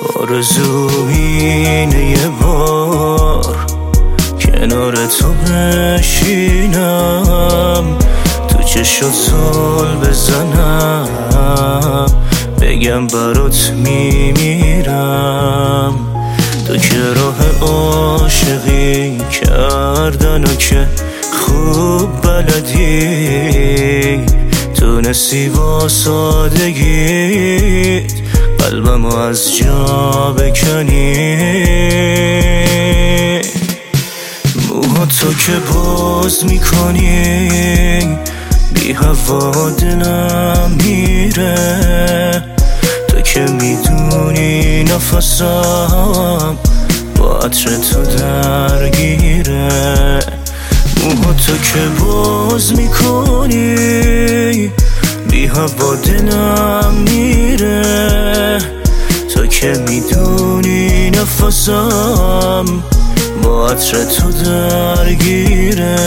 آرزوینه یه بار کنار تو بشینم، تو چشات زل بزنم، بگم برات میمیرم. تو که راه عاشقی کردن و که خوب بلدی، تونستی با سادگیت قلبمو از جا بکنی. موهاتو که باز میکنی بی هوا دلم میره، تو که میدونی نفسم با عطر تو درگیره. موهاتو که باز میکنی بی هوا دلم میره، تو که میدونی نفسم با عطر تو درگیره.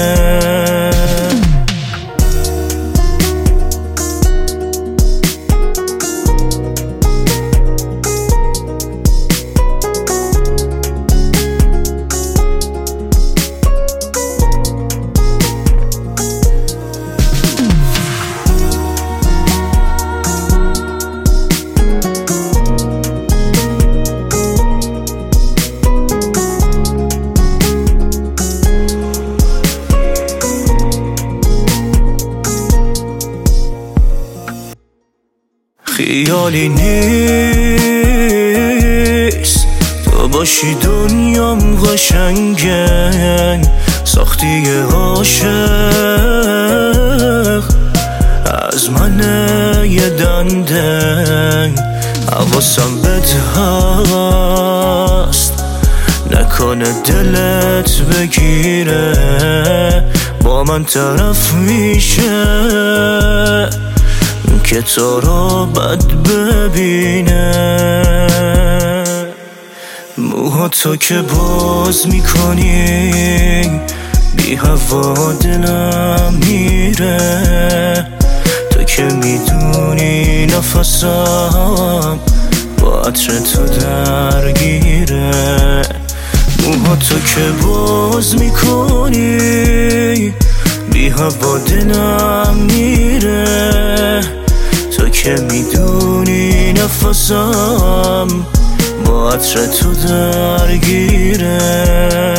خیالی نیست تو باشی دنیام قشنگه، ساختی عاشق از من یه دنده. حواسم بهت هست نکنه دلت بگیره، با من طرف میشه که تو رو بد ببینه. موهاتو که باز میکنی بی هوا دلم میره، تو که میدونی نفسم با عطر تو درگیره. موهاتو که باز میکنی بی هوا دلم میره، تو که میدونی نفسم با عطر تو درگیره.